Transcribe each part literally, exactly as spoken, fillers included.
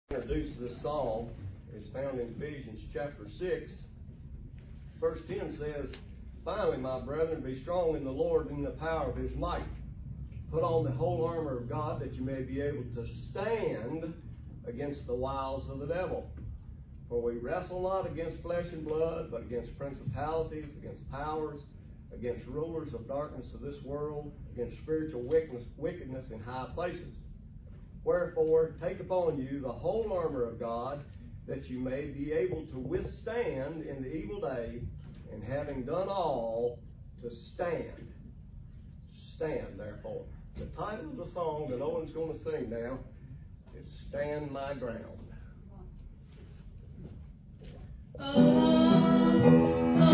Introduced this song is found in Ephesians chapter six. Verse ten says, "Finally, my brethren, be strong in the Lord and in the power of his might. Put on the whole armor of God, that you may be able to stand against the wiles of the devil. For we wrestle not against flesh and blood, but against principalities, against powers, against rulers of darkness of this world, against spiritual wickedness, wickedness in high places. Wherefore, take upon you the whole armor of God, that you may be able to withstand in the evil day, and having done all, to stand." Stand, therefore. The title of the song that Owen's going to sing now is "Stand My Ground." Oh,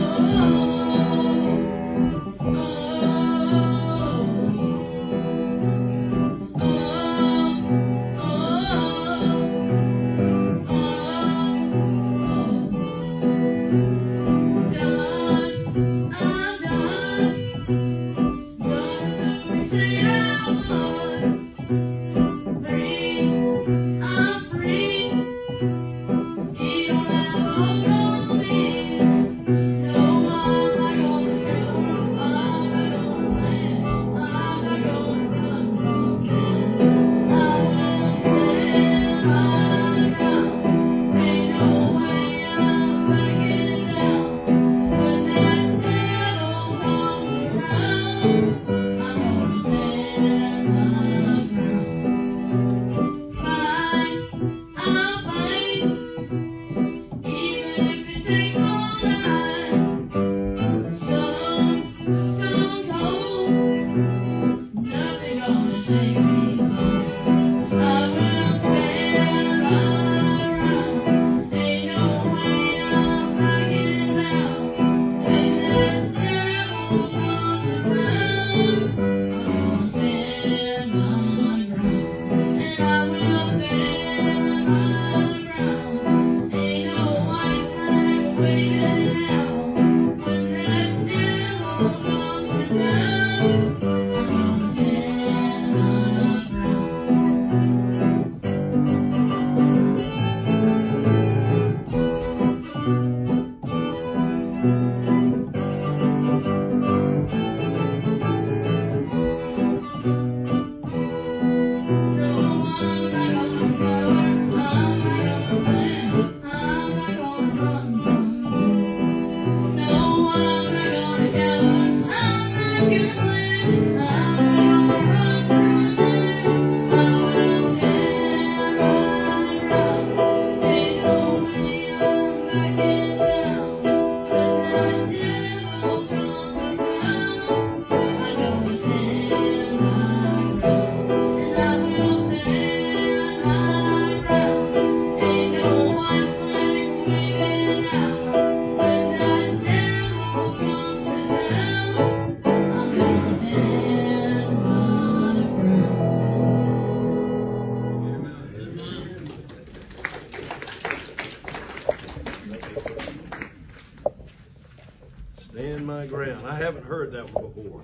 Stand My Ground. I haven't heard that one before.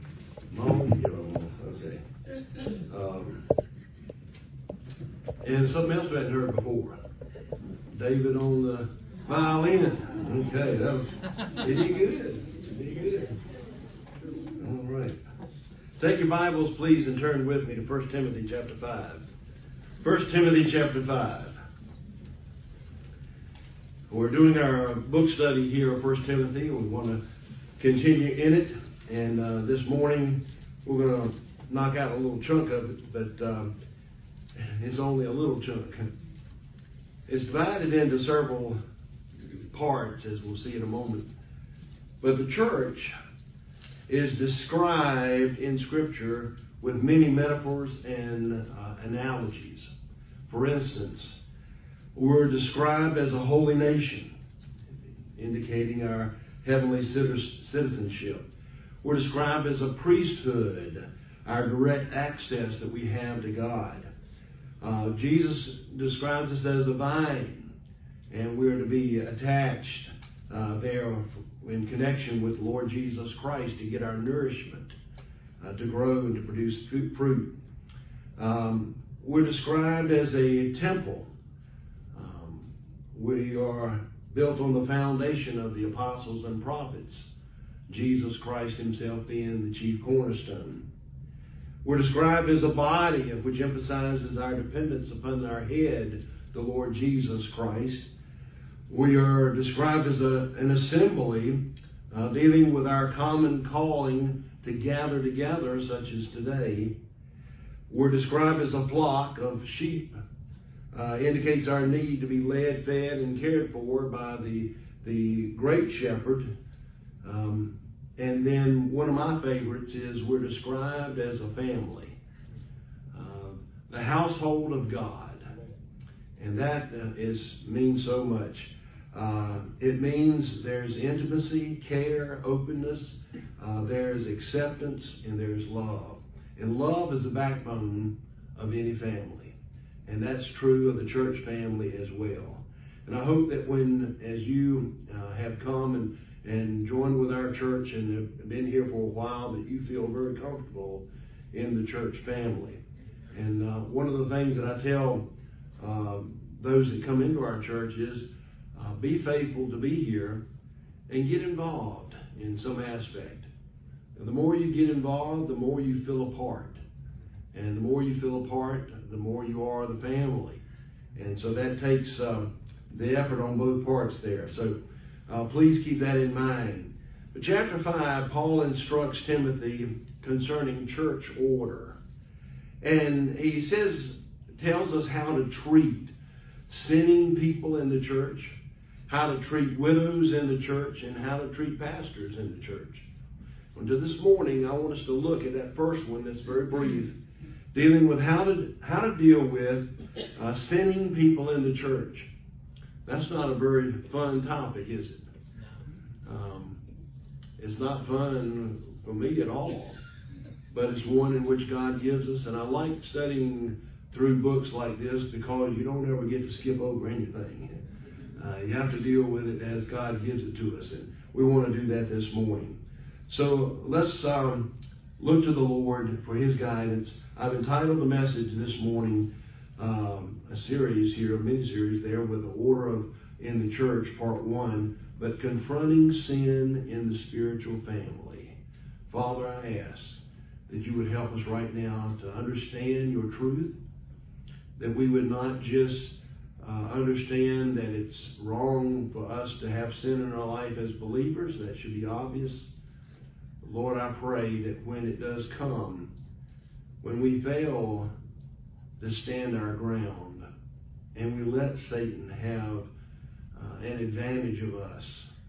Long ago. Okay. Um, and something else we hadn't heard before. David on the violin. Okay, that was pretty good. Pretty good. All right. Take your Bibles, please, and turn with me to First Timothy chapter five. First Timothy chapter five. We're doing our book study here of First Timothy. We want to continue in it. And uh, this morning, we're going to knock out a little chunk of it, but um, it's only a little chunk. It's divided into several parts, as we'll see in a moment. But the church is described in Scripture with many metaphors and uh, analogies. For instance, we're described as a holy nation, indicating our heavenly citizenship. We're described as a priesthood, our direct access that we have to God. Uh, Jesus describes us as a vine, and we're to be attached uh, there in connection with Lord Jesus Christ to get our nourishment, uh, to grow and to produce fruit. Um, we're described as a temple, we are built on the foundation of the apostles and prophets, Jesus Christ himself being the chief cornerstone. We're described as a body, which emphasizes our dependence upon our head, the Lord Jesus Christ. We are described as a, an assembly uh, dealing with our common calling to gather together, such as today. We're described as a flock of sheep. Uh, indicates our need to be led, fed, and cared for by the, the great shepherd. Um, and then one of my favorites is we're described as a family. Uh, the household of God. And that uh, is means so much. Uh, it means there's intimacy, care, openness, uh, there's acceptance, and there's love. And love is the backbone of any family. And that's true of the church family as well. And I hope that when, as you uh, have come and, and joined with our church and have been here for a while, that you feel very comfortable in the church family. And uh, one of the things that I tell uh, those that come into our church is, uh, be faithful to be here and get involved in some aspect. And the more you get involved, the more you feel a part. And the more you feel a part, the more you are the family. And so that takes uh, the effort on both parts there. So uh, please keep that in mind. But chapter five, Paul instructs Timothy concerning church order. And he says, tells us how to treat sinning people in the church, how to treat widows in the church, and how to treat pastors in the church. And to this morning, I want us to look at that first one that's very brief, dealing with how to how to deal with uh, sinning people in the church. That's not a very fun topic, is it? Um, it's not fun for me at all, but it's one in which God gives us, and I like studying through books like this because you don't ever get to skip over anything. Uh, you have to deal with it as God gives it to us, and we want to do that this morning. So let's um, look to the Lord for His guidance. I've entitled the message this morning, um, a series here, a mini-series there with the order of in the church, part one, but confronting sin in the spiritual family. Father, I ask that you would help us right now to understand your truth, that we would not just uh, understand that it's wrong for us to have sin in our life as believers. That should be obvious. Lord, I pray that when it does come, when we fail to stand our ground and we let Satan have uh, an advantage of us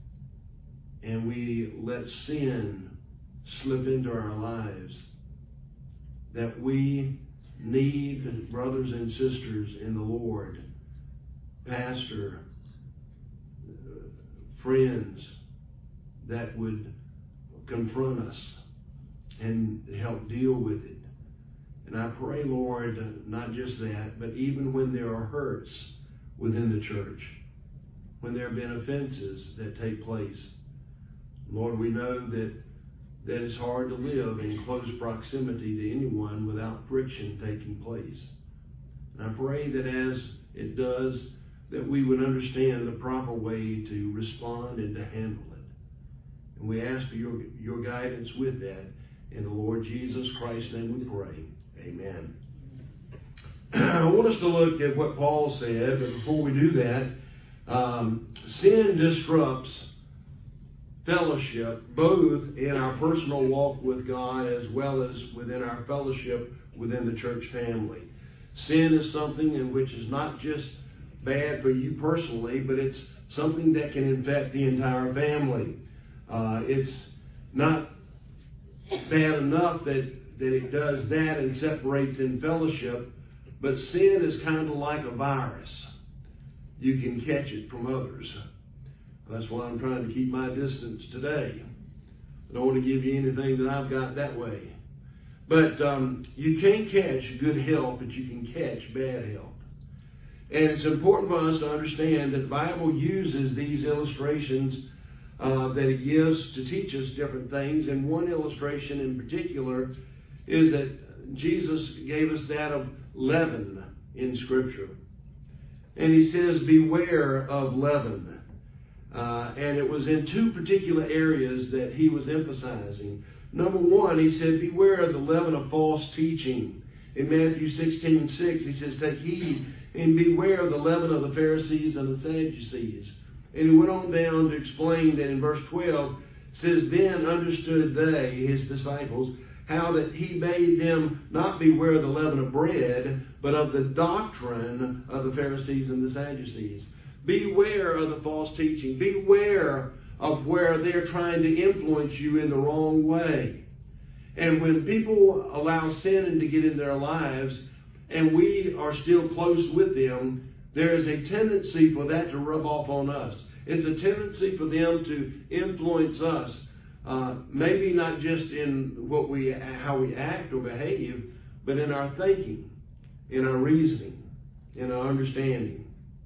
and we let sin slip into our lives, that we need brothers and sisters in the Lord, pastor, uh, friends that would confront us and help deal with it. And I pray, Lord, not just that, but even when there are hurts within the church, when there have been offenses that take place, Lord, we know that that it's hard to live in close proximity to anyone without friction taking place. And I pray that as it does, that we would understand the proper way to respond and to handle it. And we ask for your, your guidance with that. In the Lord Jesus Christ's name we pray. Amen. I want us to look at what Paul said, but before we do that, um, sin disrupts fellowship, both in our personal walk with God as well as within our fellowship within the church family. Sin is something in which is not just bad for you personally, but it's something that can infect the entire family. Uh, it's not bad enough that, that it does that and separates in fellowship, but sin is kind of like a virus. You can catch it from others. That's why I'm trying to keep my distance today. I don't want to give you anything that I've got that way. But um, you can't catch good health, but you can catch bad health. And it's important for us to understand that the Bible uses these illustrations uh, that it gives to teach us different things. And one illustration in particular is that Jesus gave us that of leaven in Scripture. and he says, beware of leaven. Uh, and it was in two particular areas that he was emphasizing. Number one, he said, beware of the leaven of false teaching. In Matthew sixteen six, he says, take heed and beware of the leaven of the Pharisees and the Sadducees. And he went on down to explain that in verse twelve, says, then understood they, his disciples, how that he bade them not beware of the leaven of bread, but of the doctrine of the Pharisees and the Sadducees. Beware of the false teaching. Beware of where they're trying to influence you in the wrong way. And when people allow sin to get in their lives, and we are still close with them, there is a tendency for that to rub off on us. It's a tendency for them to influence us, uh, maybe not just in what we, how we act or behave, but in our thinking, in our reasoning, in our understanding.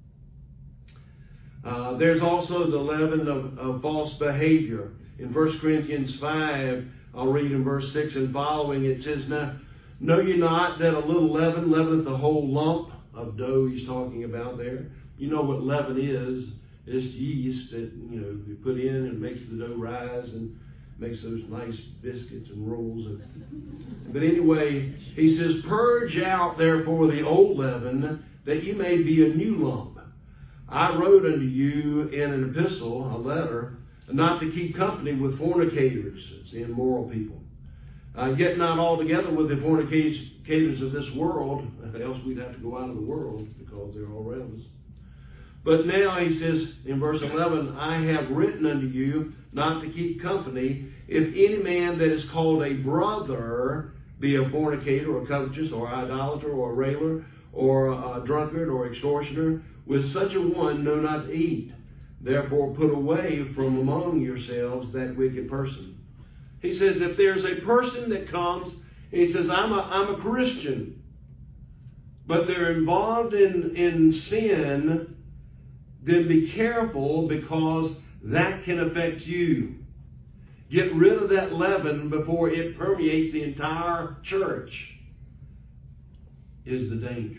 Uh, there's also the leaven of, of false behavior. In First Corinthians five, I'll read in verse six and following, it says, now, know ye not that a little leaven leaveneth the whole lump of dough he's talking about there? You know what leaven is. It's yeast that, you know, you put in and makes the dough rise and makes those nice biscuits and rolls. And, but anyway, he says, purge out therefore the old leaven, that ye may be a new lump. I wrote unto you in an epistle, a letter, not to keep company with fornicators, it's the immoral people. Uh, yet not altogether with the fornicators of this world, else we'd have to go out of the world because they're all around us. But now he says in verse eleven, I have written unto you not to keep company, if any man that is called a brother be a fornicator or covetous or idolater or a railer or a drunkard or extortioner, with such a one know not to eat. Therefore put away from among yourselves that wicked person. He says if there's a person that comes and he says, I'm a, I'm a Christian, but they're involved in, in sin, then be careful, because that can affect you. Get rid of that leaven before it permeates the entire church, is the danger.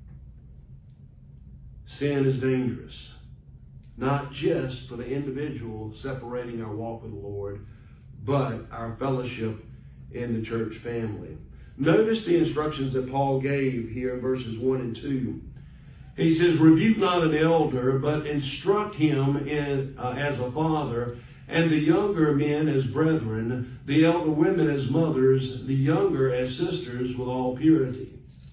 Sin is dangerous, not just for the individual separating our walk with the Lord, but our fellowship in the church family. Notice the instructions that Paul gave here in verses one and two. He says, rebuke not an elder, but instruct him in, uh, as a father, and the younger men as brethren, the elder women as mothers, the younger as sisters with all purity.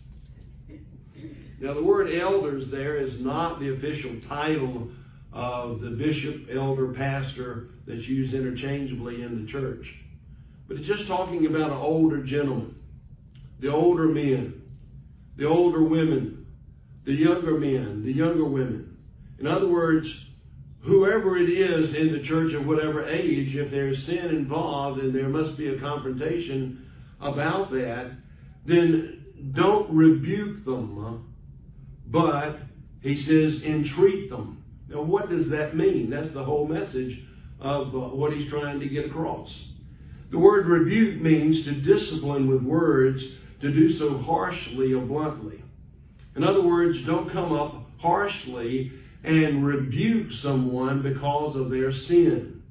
Now the word elders there is not the official title of the bishop, elder, pastor that's used interchangeably in the church. But it's just talking about an older gentleman, the older men, the older women, the younger men, the younger women. In other words, whoever it is in the church of whatever age, if there's sin involved and there must be a confrontation about that, then don't rebuke them, but he says entreat them. Now what does that mean? That's the whole message of uh, what he's trying to get across. The word rebuke means to discipline with words, to do so harshly or bluntly. In other words, don't come up harshly and rebuke someone because of their sin.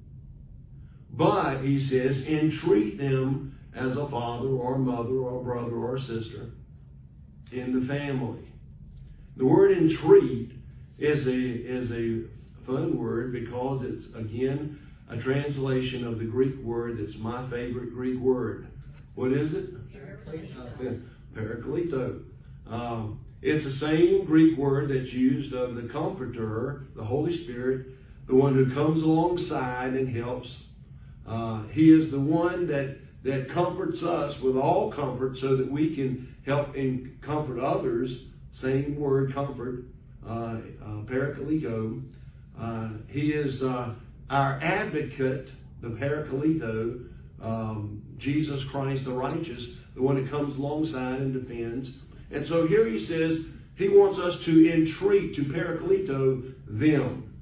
But, he says, entreat them as a father or a mother or a brother or a sister in the family. The word entreat is a, is a fun word because it's, again, a translation of the Greek word that's my favorite Greek word. What is it? Parakleto. Parakleto. Um, it's the same Greek word that's used of the Comforter, the Holy Spirit, the one who comes alongside and helps. Uh, he is the one that, that comforts us with all comfort so that we can help and comfort others. Same word, comfort, uh, uh, Parakleto. Uh, he is uh, our advocate, the Parakleto, um, Jesus Christ the righteous, the one that comes alongside and defends. And so here he says he wants us to entreat, to Parakleto them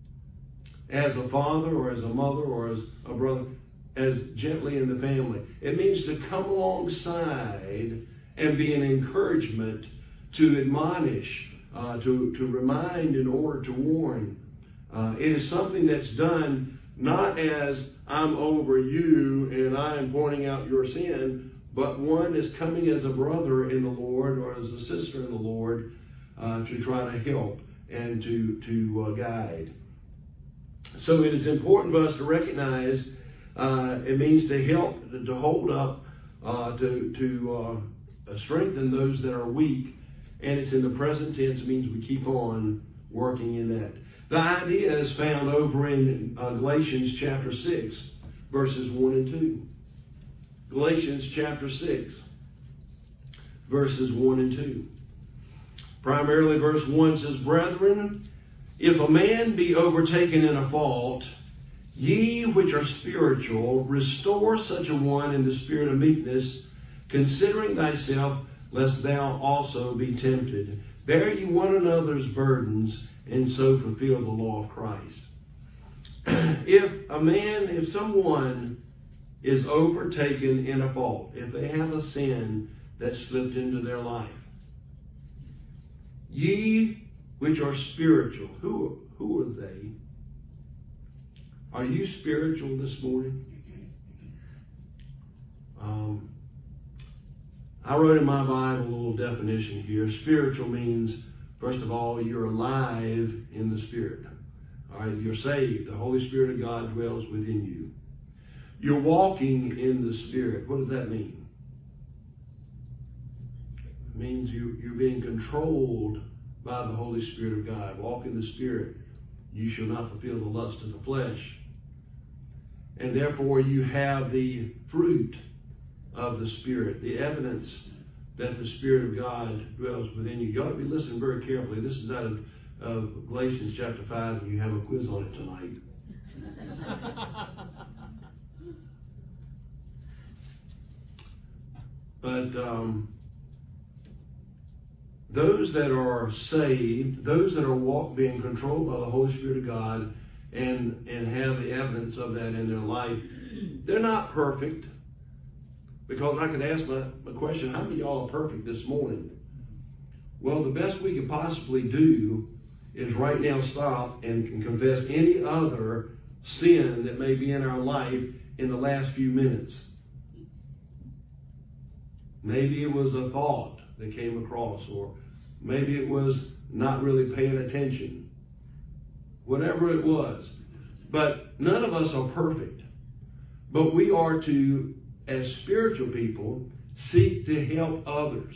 as a father or as a mother or as a brother, as gently in the family. It means to come alongside and be an encouragement, to admonish, uh, to, to remind in order to warn. Uh, it is something that's done not as I'm over you and I am pointing out your sin, but one is coming as a brother in the Lord or as a sister in the Lord uh, to try to help and to, to uh, guide. So it is important for us to recognize uh, it means to help, to hold up, uh, to, to uh, strengthen those that are weak. And it's in the present tense. It means we keep on working in that. The idea is found over in uh, Galatians chapter six, verses one and two. Galatians chapter six, verses one and two. Primarily verse one says, Brethren, if a man be overtaken in a fault, ye which are spiritual, restore such a one in the spirit of meekness, considering thyself, lest thou also be tempted. Bear ye one another's burdens, and so fulfill the law of Christ. If a man, if someone is overtaken in a fault, if they have a sin that slipped into their life, ye which are spiritual, who, who are they? Are you spiritual this morning? Um, I wrote in my Bible a little definition here. Spiritual means, first of all, you're alive in the Spirit. All right, you're saved. The Holy Spirit of God dwells within you. You're walking in the Spirit. What does that mean? It means you, you're being controlled by the Holy Spirit of God. Walk in the Spirit. You shall not fulfill the lust of the flesh. And therefore you have the fruit of the Spirit, the evidence that the Spirit of God dwells within you. You ought to be listening very carefully. This is out of, of Galatians chapter five, and you have a quiz on it tonight. But um, those that are saved, those that are walk, being controlled by the Holy Spirit of God and, and have the evidence of that in their life, they're not perfect. Because I could ask my, my question, how many of y'all are perfect this morning? Well, the best we could possibly do is right now stop and confess any other sin that may be in our life in the last few minutes. Maybe it was a thought that came across, or maybe it was not really paying attention. Whatever it was. But none of us are perfect. But we are to, as spiritual people, seek to help others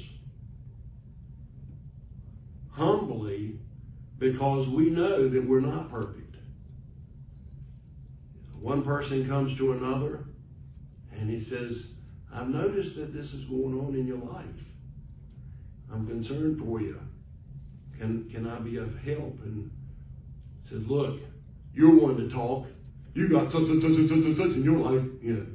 humbly, because we know that we're not perfect. One person comes to another and he says, I've noticed that this is going on in your life. I'm concerned for you. Can, can I be of help? And says, look, you're one to talk. You got such and such and such and such in your life. You know.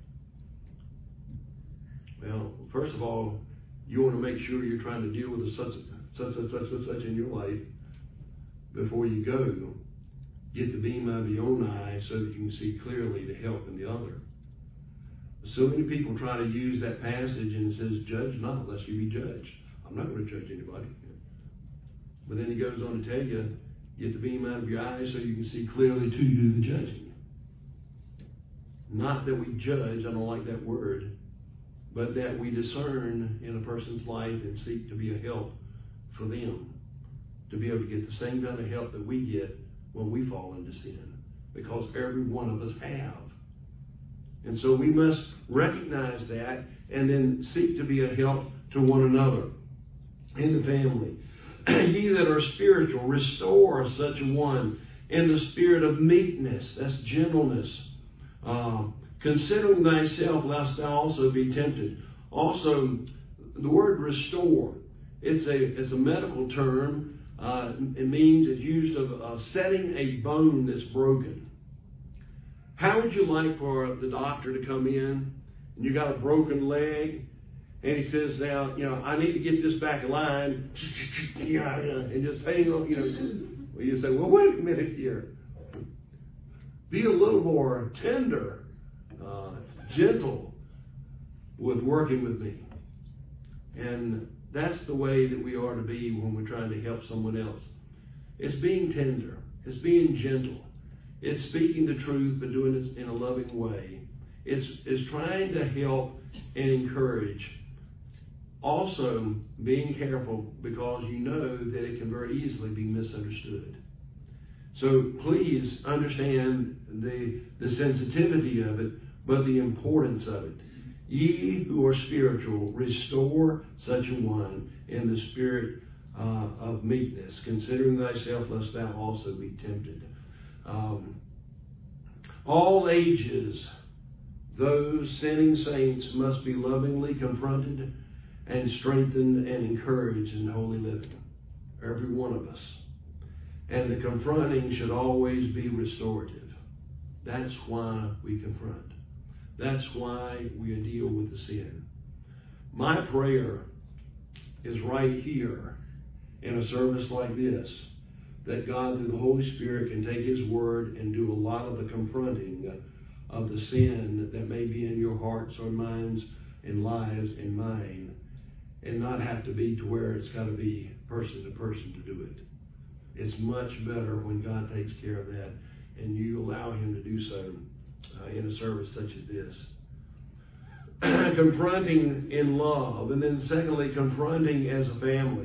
Well, first of all, you want to make sure you're trying to deal with the such such such such such, such in your life before you go. Get the beam out of your own eye so that you can see clearly the help in the other. So many people try to use that passage and it says, judge not lest you be judged. I'm not going to judge anybody. But then he goes on to tell you, get the beam out of your eyes so you can see clearly to do the judging. Not that we judge, I don't like that word, but that we discern in a person's life and seek to be a help for them, to be able to get the same kind of help that we get when we fall into sin, because every one of us have. And so we must recognize that and then seek to be a help to one another in the family. Ye that are spiritual, restore such a one in the spirit of meekness, that's gentleness, uh, considering thyself lest thou also be tempted. Also, the word restore, it's a, it's a medical term. Uh, it means it's used of uh, setting a bone that's broken. How would you like for the doctor to come in and you got a broken leg and he says, now, you know, I need to get this back in line, and just hang on, you know. Well, you say, well, wait a minute here. Be a little more tender, uh, gentle with working with me. And That's the way that we are to be when we're trying to help someone else. It's being tender. It's being gentle. It's speaking the truth but doing it in a loving way. It's, it's trying to help and encourage. Also, being careful because you know that it can very easily be misunderstood. So please understand the, the sensitivity of it, but the importance of it. Ye who are spiritual, restore such a one in the spirit uh, of meekness, considering thyself, lest thou also be tempted. Um, all ages, those sinning saints must be lovingly confronted and strengthened and encouraged in holy living. Every one of us. And the confronting should always be restorative. That's why we confront. That's why we deal with the sin. My prayer is right here in a service like this, that God, through the Holy Spirit, can take His Word and do a lot of the confronting of the sin that may be in your hearts or minds and lives and mine, and not have to be to where it's got to be person to person to do it. It's much better when God takes care of that and you allow Him to do so uh, in a service such as this. Confronting in love, and then secondly, confronting as a family.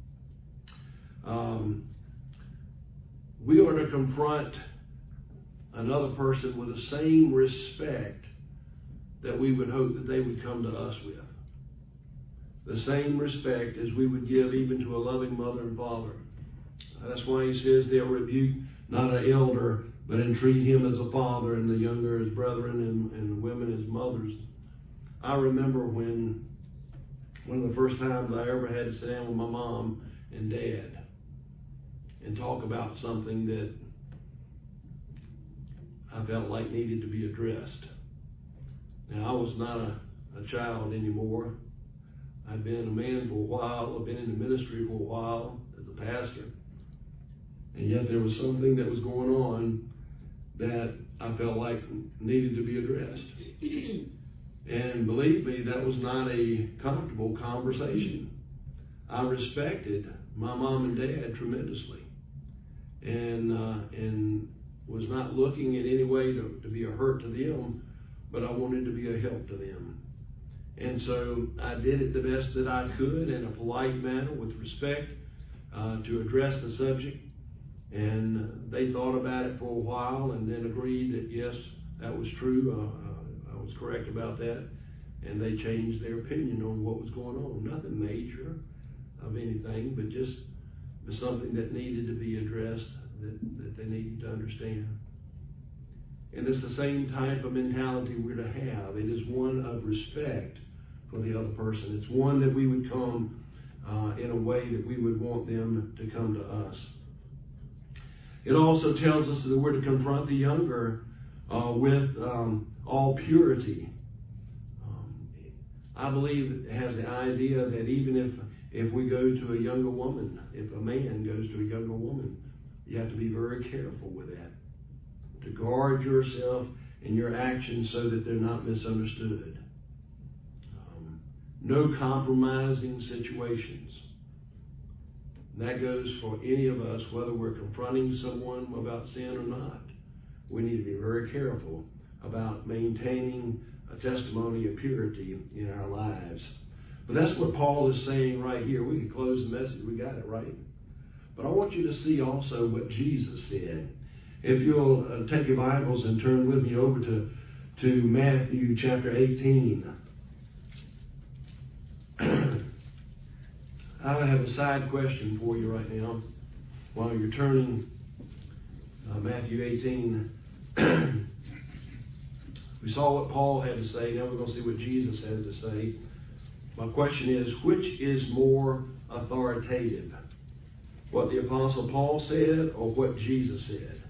Um, we are to confront another person with the same respect that we would hope that they would come to us with. The same respect as we would give even to a loving mother and father. That's why he says they'll rebuke not an elder, but entreat him as a father, and the younger as brethren, and, and the women as mothers. I remember when one of the first times I ever had to sit down with my mom and dad and talk about something that I felt like needed to be addressed. Now, I was not a, a child anymore. I'd been a man for a while. I've been in the ministry for a while as a pastor. And yet there was something that was going on that I felt like needed to be addressed. And believe me, that was not a comfortable conversation. I respected my mom and dad tremendously, and uh, and was not looking in any way to, to be a hurt to them, but I wanted to be a help to them. And so I did it the best that I could in a polite manner with respect uh, to address the subject. And they thought about it for a while and then agreed that yes, that was true. Uh, I was correct about that. And they changed their opinion on what was going on. Nothing major of anything, but just something that needed to be addressed, that, that they needed to understand. And it's the same type of mentality we're to have. It is one of respect for the other person. It's one that we would come uh, in a way that we would want them to come to us. It also tells us that we're to confront the younger uh, with um, all purity. Um, I believe it has the idea that even if, if we go to a younger woman, if a man goes to a younger woman, you have to be very careful with that. To guard yourself and your actions so that they're not misunderstood. Um, no compromising situations. That goes for any of us, whether we're confronting someone about sin or not. We need to be very careful about maintaining a testimony of purity in our lives. But that's what Paul is saying right here. We can close the message. We got it, right? But I want you to see also what Jesus said. If you'll uh, take your Bibles and turn with me over to, to Matthew chapter eighteen. I have a side question for you right now while you're turning uh, Matthew eighteen. We saw what Paul had to say. Now we're going to see what Jesus had to say. My question is, which is more authoritative? What the Apostle Paul said or what Jesus said?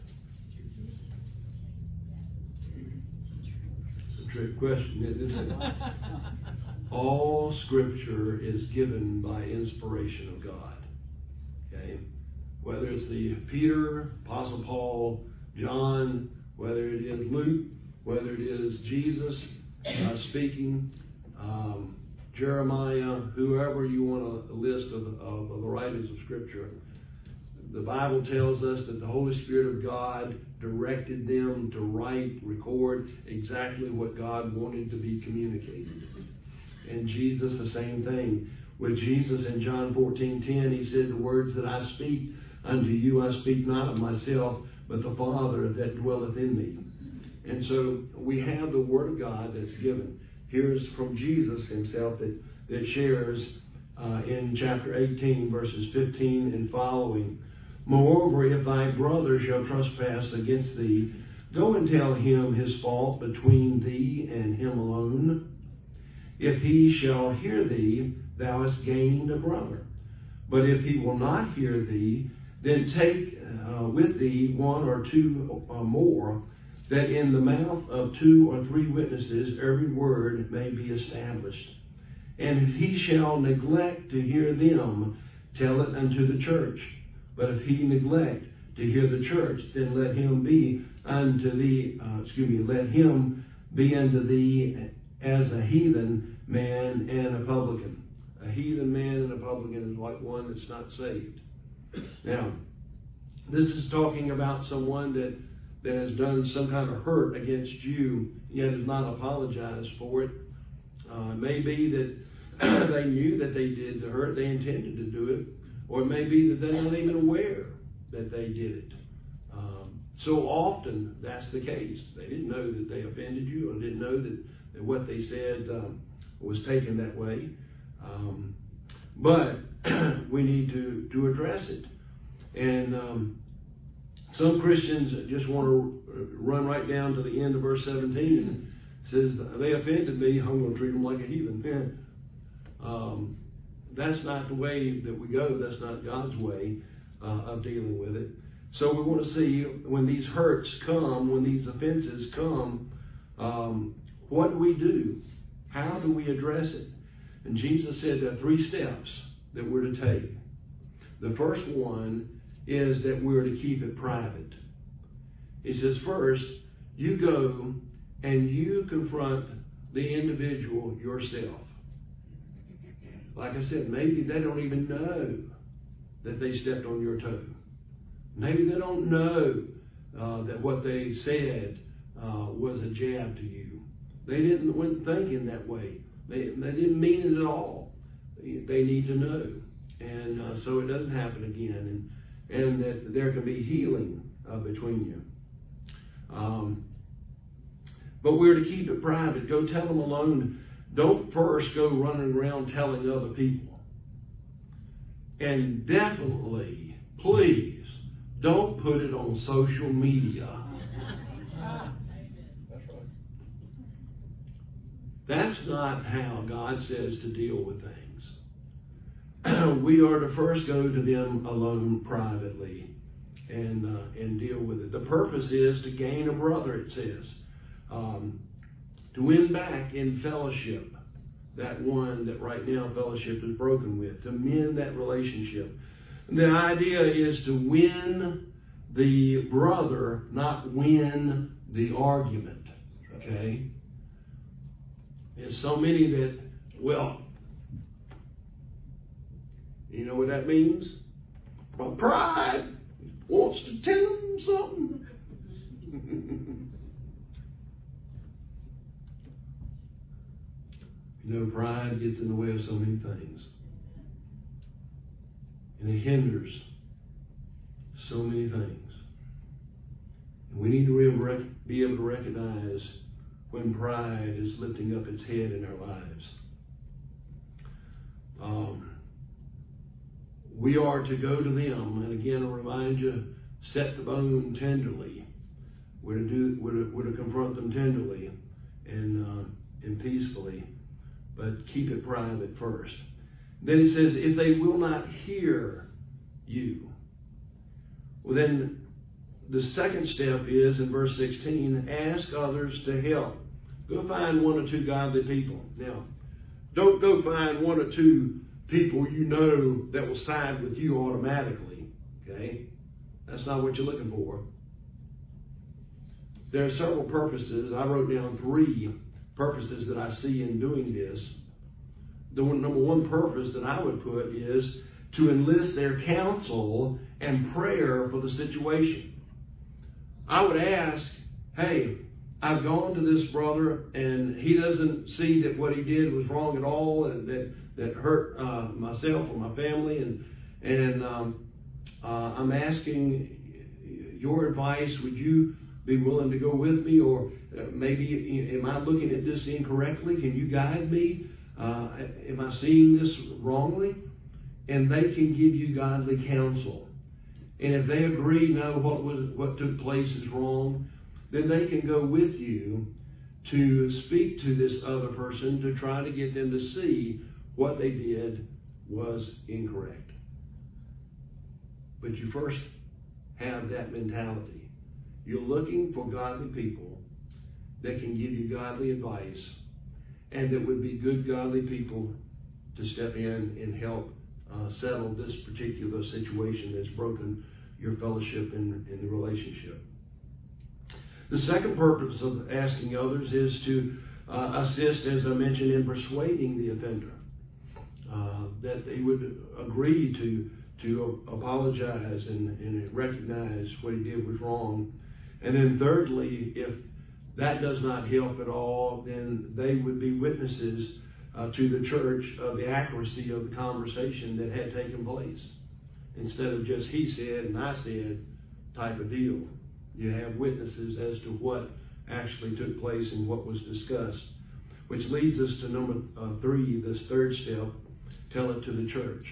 It's a trick question, isn't it? All Scripture is given by inspiration of God. Okay? Whether it's the Peter, Apostle Paul, John, whether it is Luke, whether it is Jesus uh, speaking, um, Jeremiah, whoever you want to list of, of, of the writers of Scripture, the Bible tells us that the Holy Spirit of God directed them to write, record exactly what God wanted to be communicated. And Jesus, the same thing. With Jesus in John fourteen ten, he said, the words that I speak unto you, I speak not of myself, but the Father that dwelleth in me. And so we have the Word of God that's given. Here's from Jesus himself that, that shares uh, in chapter eighteen, verses fifteen and following. Moreover, if thy brother shall trespass against thee, go and tell him his fault between thee and him alone. If he shall hear thee, thou hast gained a brother. But if he will not hear thee, then take uh, with thee one or two or more, that in the mouth of two or three witnesses every word may be established. And if he shall neglect to hear them, tell it unto the church. But if he neglect to hear the church, then let him be unto thee, uh, excuse me, let him be unto thee as a heathen man and a publican. A heathen man and a publican is like one that's not saved. Now, this is talking about someone that, that has done some kind of hurt against you, yet has not apologized for it. Uh, it may be that they knew that they did the hurt, they intended to do it, or it may be that they're not even aware that they did it. Um, so often that's the case. They didn't know that they offended you, or didn't know that, that what they said um, was taken that way. Um, but we need to, to address it. And um, some Christians just want to run right down to the end of verse seventeen. It says, they offended me, I'm going to treat them like a heathen. Um, that's not the way that we go. That's not God's way uh, of dealing with it. So we want to see when these hurts come, when these offenses come, um, what do we do? How do we address it? And Jesus said there are three steps that we're to take. The first one is that we're to keep it private. He says, first, you go and you confront the individual yourself. Like I said, maybe they don't even know that they stepped on your toe. Maybe they don't know uh, that what they said uh, was a jab to you. They didn't weren't thinking that way. They, they didn't mean it at all. They need to know. And uh, so it doesn't happen again. And, and that there can be healing uh, between you. Um, but we're to keep it private. Go tell them alone. Don't first go running around telling other people. And definitely, please, don't put it on social media. That's right. That's not how God says to deal with things. We are to first go to them alone privately and uh, and deal with it. The purpose is to gain a brother, it says. Um, to win back in fellowship that one that right now fellowship is broken with. To mend that relationship. And the idea is to win the brother, not win the argument. Okay? There's so many that, well, you know what that means? My pride wants to tell them something. You know, pride gets in the way of so many things. And it hinders so many things. And we need to be able to recognize when pride is lifting up its head in our lives. Um, we are to go to them, and again, I'll remind you, set the bone tenderly. We're to do, we're to, we're to confront them tenderly and uh, and peacefully, but keep it private first. Then he says, if they will not hear you, well, then the second step is in verse sixteen, ask others to help. Go find one or two godly people. Now, don't go find one or two people you know that will side with you automatically. Okay? That's not what you're looking for. There are several purposes. I wrote down three purposes that I see in doing this. the one, number one purpose that I would put is to enlist their counsel and prayer for the situation. I would ask, hey, I've gone to this brother and he doesn't see that what he did was wrong at all and that, that hurt uh, myself or my family, and, and um, uh, I'm asking your advice. Would you be willing to go with me? Or uh, maybe, am I looking at this incorrectly? Can you guide me? Uh, am I seeing this wrongly? And they can give you godly counsel. And if they agree, no, what was what took place is wrong, then they can go with you to speak to this other person to try to get them to see what they did was incorrect. But you first have that mentality. You're looking for godly people that can give you godly advice and that would be good godly people to step in and help uh, settle this particular situation that's broken your fellowship in, in the relationship. The second purpose of asking others is to uh, assist, as I mentioned, in persuading the offender. Uh, that they would agree to to apologize and, and recognize what he did was wrong. And then thirdly, if that does not help at all, then they would be witnesses uh, to the church of the accuracy of the conversation that had taken place. Instead of just he said and I said type of deal. You have witnesses as to what actually took place and what was discussed. Which leads us to number uh, three, this third step, tell it to the church.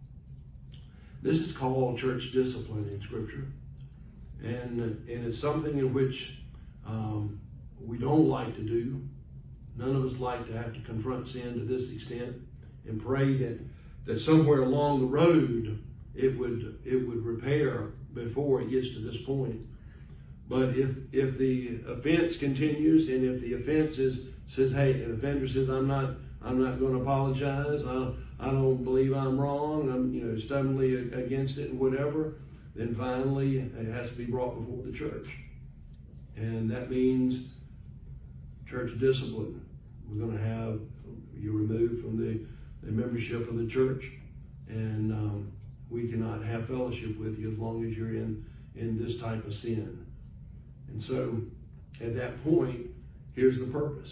This is called church discipline in Scripture. And, and it's something in which um, we don't like to do. None of us like to have to confront sin to this extent, and pray that, that somewhere along the road it would it would repair before it gets to this point. But if if the offense continues, and if the offense is says, hey, an offender says, I'm not I'm not going to apologize, I I don't believe I'm wrong, I'm you know stubbornly against it and whatever, then finally it has to be brought before the church. And that means church discipline. We're going to have you removed from the, the membership of the church, and um, we cannot have fellowship with you as long as you're in, in this type of sin. And so at that point, here's the purpose.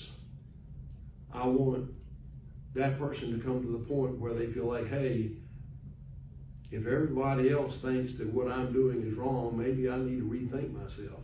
I want that person to come to the point where they feel like, hey, if everybody else thinks that what I'm doing is wrong, maybe I need to rethink myself.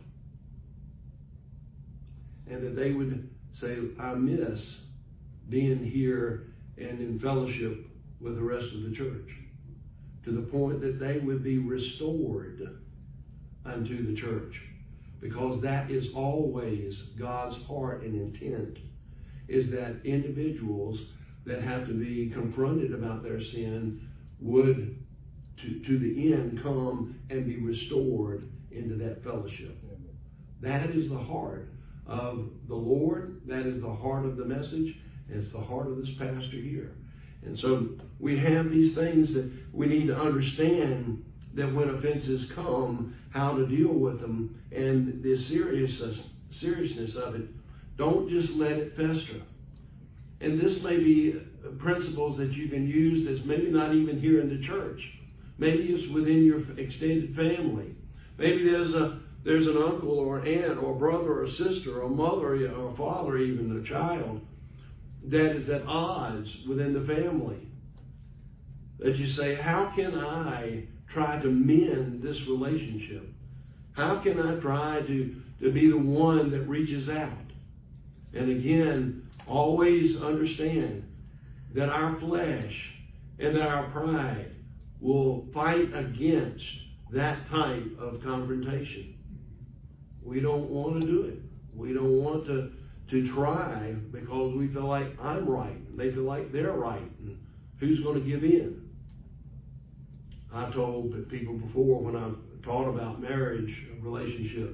And that they would say, I miss being here and in fellowship with the rest of the church, to the point that they would be restored unto the church. Because that is always God's heart and intent, is that individuals that have to be confronted about their sin would, to, to the end, come and be restored into that fellowship. That is the heart of the Lord. That is the heart of the message. And it's the heart of this pastor here. And so we have these things that we need to understand, that when offenses come, how to deal with them, and the seriousness, seriousness of it. Don't just let it fester. And this may be principles that you can use that's maybe not even here in the church. Maybe it's within your extended family. Maybe there's a there's an uncle or aunt or brother or sister or mother or father, even a child, that is at odds within the family. That you say, how can I try to mend this relationship? How can I try to, to be the one that reaches out? And again, always understand that our flesh and that our pride will fight against that type of confrontation. We don't want to do it. We don't want to, to try because we feel like I'm right and they feel like they're right. And who's going to give in? I told people before, when I taught about marriage relationships,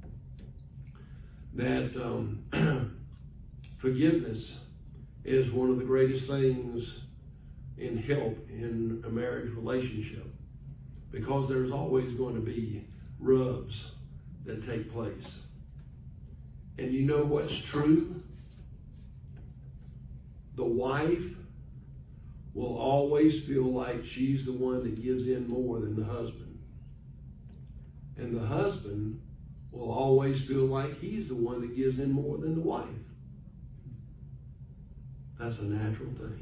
that um, forgiveness is one of the greatest things in help in a marriage relationship, because there's always going to be rubs that take place. And you know what's true? The wife will always feel like she's the one that gives in more than the husband. And the husband will always feel like he's the one that gives in more than the wife. That's a natural thing.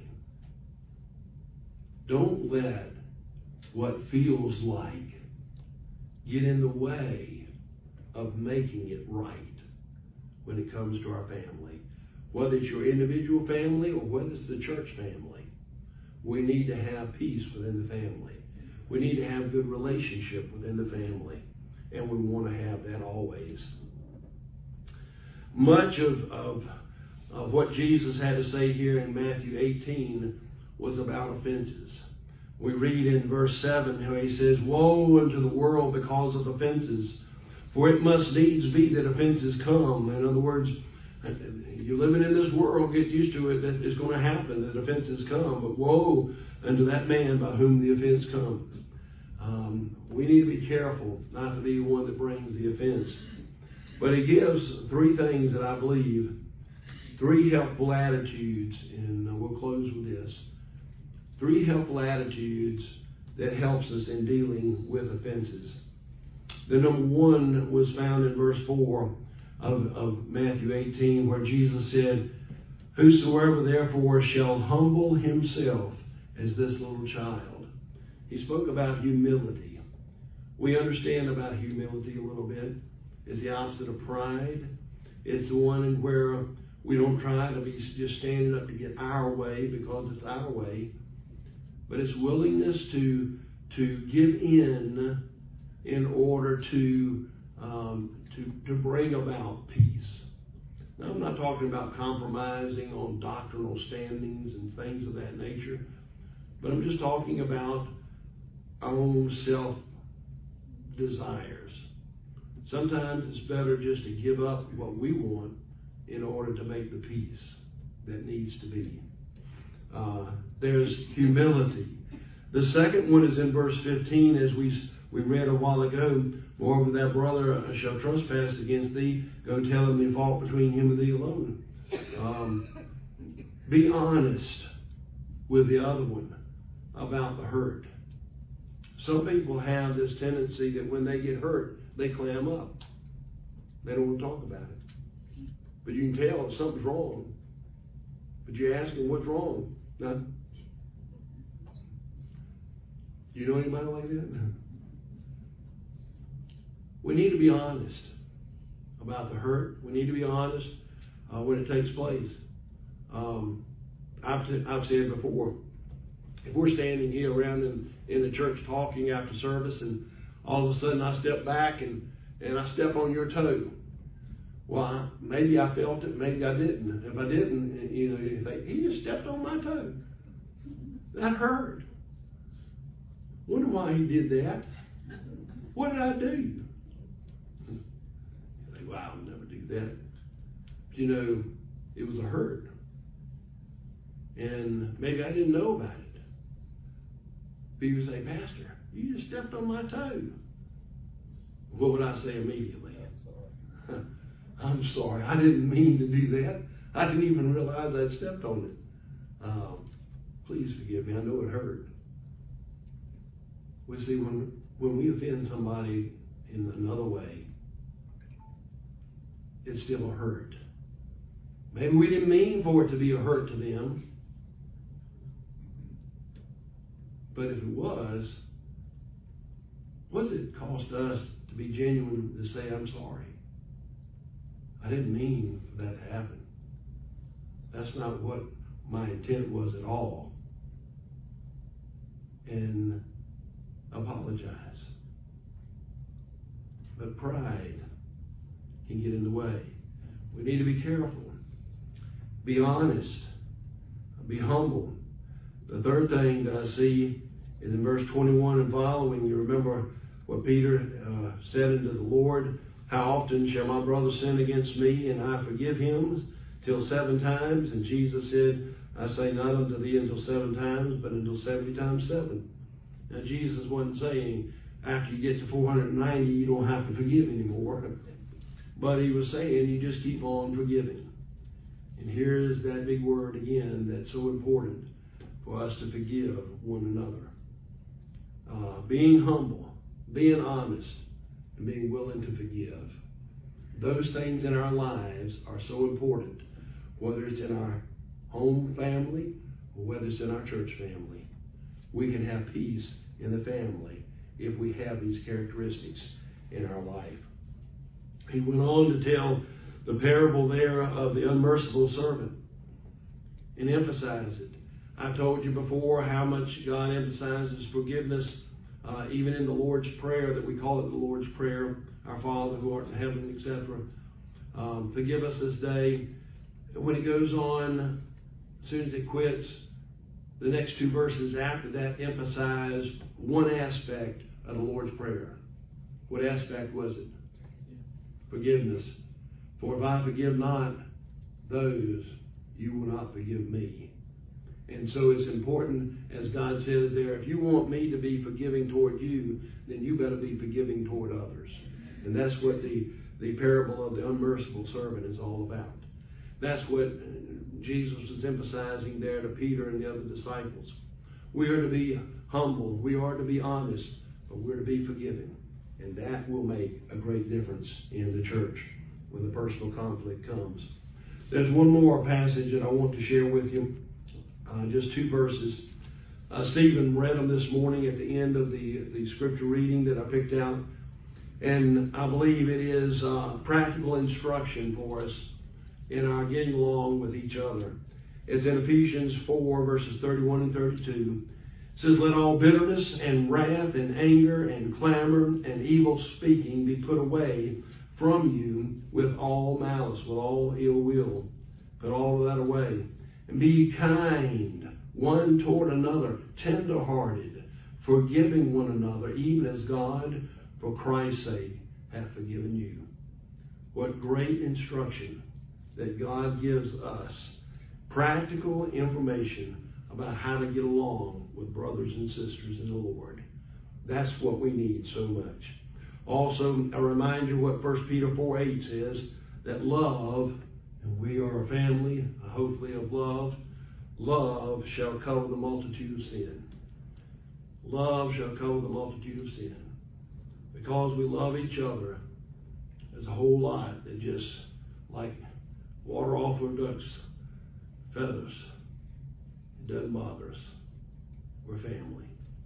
Don't let what feels like get in the way of making it right when it comes to our family. Whether it's your individual family or whether it's the church family, we need to have peace within the family. We need to have good relationship within the family. And we want to have that always. Much of, of, of what Jesus had to say here in Matthew eighteen was about offenses. We read in verse seven how he says, "Woe unto the world because of offenses, for it must needs be that offenses come." In other words, you're living in this world, get used to it, that it's going to happen, that offenses come. But woe unto that man by whom the offense comes. Um, we need to be careful not to be the one that brings the offense. But he gives three things that I believe, three helpful attitudes, and we'll close with this. Three helpful attitudes that helps us in dealing with offenses. The number one was found in verse four of, of Matthew eighteen, where Jesus said, "Whosoever therefore shall humble himself as this little child." He spoke about humility. We understand about humility a little bit. It's the opposite of pride. It's the one in where we don't try to be just standing up to get our way because it's our way. But it's willingness to, to give in in order to, um, to, to bring about peace. Now, I'm not talking about compromising on doctrinal standings and things of that nature, but I'm just talking about our own self-desires. Sometimes it's better just to give up what we want in order to make the peace that needs to be. Uh, there's humility. The second one is in verse fifteen, as we we read a while ago. "Moreover, thy brother shall trespass against thee. Go tell him the fault between him and thee alone." Um, be honest with the other one about the hurt. Some people have this tendency that when they get hurt, they clam up. They don't want to talk about it. But you can tell if something's wrong. But you ask them, "What's wrong?" None. You know anybody like that? We need to be honest about the hurt. We need to be honest uh, when it takes place. Um, I've, t- I've said before, if we're standing here around in, in the church talking after service, and all of a sudden I step back and, and I step on your toe, well, I, maybe I felt it, maybe I didn't. If I didn't, you know, you think, he just stepped on my toe. That hurt. Wonder why he did that. What did I do? You think, well, I'll never do that. But, you know, it was a hurt. And maybe I didn't know about it. But you would say, "Pastor, you just stepped on my toe." What would I say immediately? I'm sorry. I'm sorry. I didn't mean to do that. I didn't even realize I'd stepped on it. Um, please forgive me. I know it hurt. We see, when, when we offend somebody in another way, it's still a hurt. Maybe we didn't mean for it to be a hurt to them. But if it was, what does it cost us to be genuine to say, "I'm sorry. I didn't mean for that to happen. That's not what my intent was at all." And apologize. But pride can get in the way. We need to be careful. Be honest. Be humble. The third thing that I see is in verse twenty-one and following. You remember what Peter uh, said unto the Lord, "How often shall my brother sin against me, and I forgive him? Till seven times?" And Jesus said, "I say not unto thee until seven times, but until seventy times seven." Now, Jesus wasn't saying after you get to four hundred ninety, you don't have to forgive anymore. But he was saying you just keep on forgiving. And here's that big word again that's so important. for us to forgive one another. Uh, being humble, being honest, and being willing to forgive. Those things in our lives are so important, whether it's in our home family or whether it's in our church family. We can have peace in the family if we have these characteristics in our life. He went on to tell the parable there of the unmerciful servant and emphasize it. I told you before how much God emphasizes forgiveness, uh, even in the Lord's Prayer, that we call it the Lord's Prayer, our Father who art in heaven, et cetera. Um, forgive us this day. When it goes on, as soon as it quits, the next two verses after that emphasize one aspect of the Lord's Prayer. What aspect was it? Forgiveness. For if I forgive not those, you will not forgive me. And so it's important, as God says there, if you want me to be forgiving toward you, then you better be forgiving toward others. And that's what the, the parable of the unmerciful servant is all about. That's what Jesus was emphasizing there to Peter and the other disciples. We are to be humble, we are to be honest, but we're to be forgiving. And that will make a great difference in the church when the personal conflict comes. There's one more passage that I want to share with you, uh, just two verses. Uh, Stephen read them this morning at the end of the, the scripture reading that I picked out. And I believe it is uh, practical instruction for us in our getting along with each other. It's in Ephesians four, verses thirty-one and thirty-two. It says, let all bitterness and wrath and anger and clamor and evil speaking be put away from you with all malice, with all ill will. Put all of that away. And be kind one toward another, tender-hearted, forgiving one another, even as God, for Christ's sake, hath forgiven you. What great instruction that God gives us. Practical information about how to get along with brothers and sisters in the Lord. That's what we need so much. Also, a reminder what First Peter four eight says, that love, and we are a family, hopefully of love, love shall cover the multitude of sin. Love shall cover the multitude of sin. Because we love each other, there's a whole lot that just, like water off of duck's feathers, it doesn't bother us. We're family.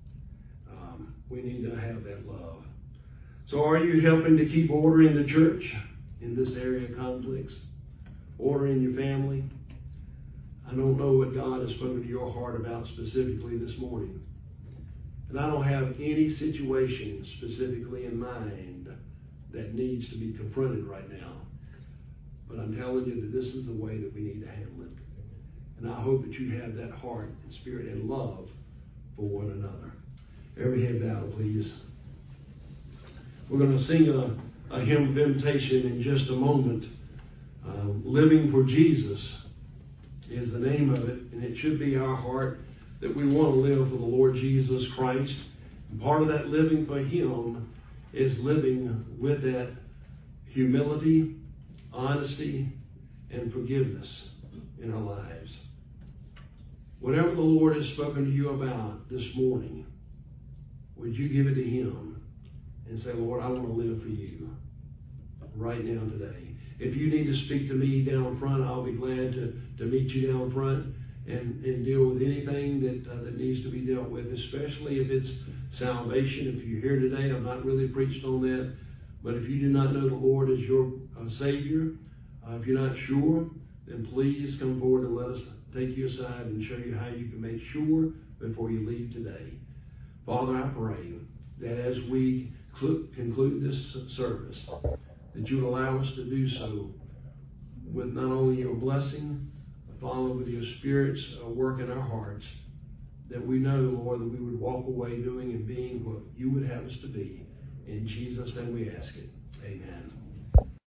Um, we need to have that love. So are you helping to keep order in the church in this area of conflicts? Order in your family? I don't know what God has spoken to your heart about specifically this morning. And I don't have any situation specifically in mind that needs to be confronted right now. But I'm telling you that this is the way that we need to handle it. And I hope that you have that heart and spirit and love for one another. Every head bowed, please. We're going to sing a, a hymn of invitation in just a moment. Uh, Living for Jesus is the name of it, and it should be our heart that we want to live for the Lord Jesus Christ. And part of that living for Him is living with that humility, honesty, and forgiveness in our lives. Whatever the Lord has spoken to you about this morning, would you give it to Him and say, Lord, I want to live for you right now today. If you need to speak to me down front, I'll be glad to, to meet you down front and, and deal with anything that, uh, that needs to be dealt with, especially if it's salvation. If you're here today, I'm not really preached on that, but if you do not know the Lord as your uh, Savior, uh, if you're not sure, then please come forward and let us take you aside and show you how you can make sure before you leave today. Father, I pray that as we cl- conclude this service, that you would allow us to do so with not only your blessing, but Father, with your Spirit's uh, work in our hearts, that we know, Lord, that we would walk away doing and being what you would have us to be. In Jesus' name we ask it. Amen.